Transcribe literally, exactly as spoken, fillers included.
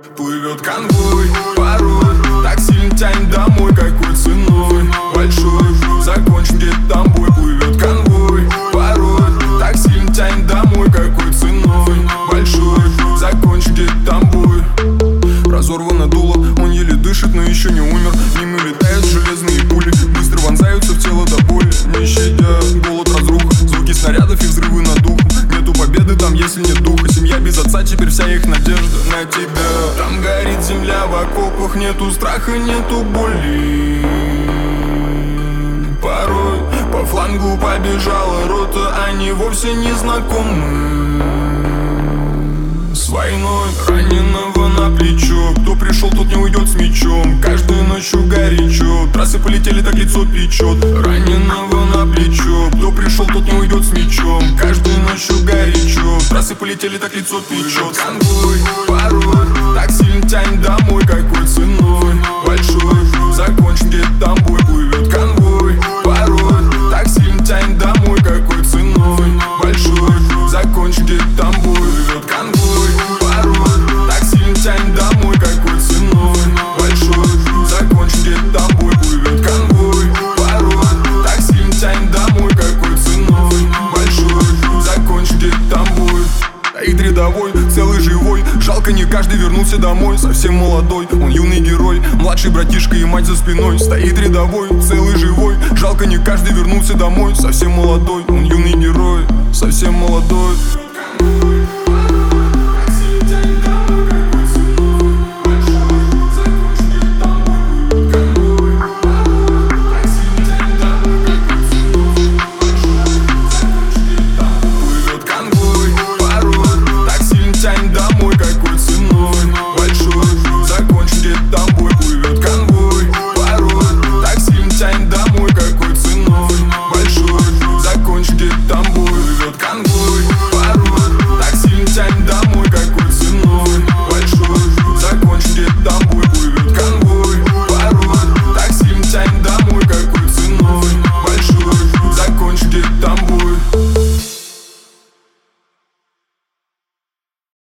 Плывет конвой, порой так сильно тянет домой, какой ценой большой. Закончим где-то там бой. Плывет конвой, порой так сильно тянет домой, какой ценой большой. Закончим где-то там бой. Разорвано дуло, он еле дышит, но еще не умер. Мимо летают железные пули, быстро вонзаются в тело до боли, не щадя голод, разруха, звуки снарядов и взрывы над духом. Нету победы там, если нет духа. Семья без отца, теперь вся их надежда на тебя. Там горит земля в окопах, нету страха, нету боли. Порой по флангу побежала рота, они вовсе не знакомы с войной. Раненого на плечо, кто пришел, тот не уйдет с мечом. Каждую ночью горячо, трассы полетели, так лицо печет. Раненого на плечо, кто пришел, тот не уйдет с мечом. Каждую ночью горячо, трассы полетели, так лицо печет. Конвой, порой так сильно тянет домой, какой ценой большой. Закончим где-то там бой. Плывет конвой, порой так сильно тянет домой, какой ценой большой. Закончим где-то там бой. Плывет конвой, порой так сильно тянет домой, какой ценой большой. Закончим где-то там бой. Плывет конвой, порой так сильно тянет домой, какой ценой большой. Закончим где-то там бой. Стоит рядовой, целый живой, жалко не каждый вернулся домой. Совсем молодой, он юный герой, младший братишка и мать за спиной. Стоит рядовой, целый живой, жалко не каждый вернулся домой. Совсем молодой, он юный герой, совсем молодой. Тянет домой, какой ценой большой. Закончим где-то там бой. Плывет конвой, порой так сильно тянет домой, какой ценой большой. Закончим где-то там бой. Плывет конвой.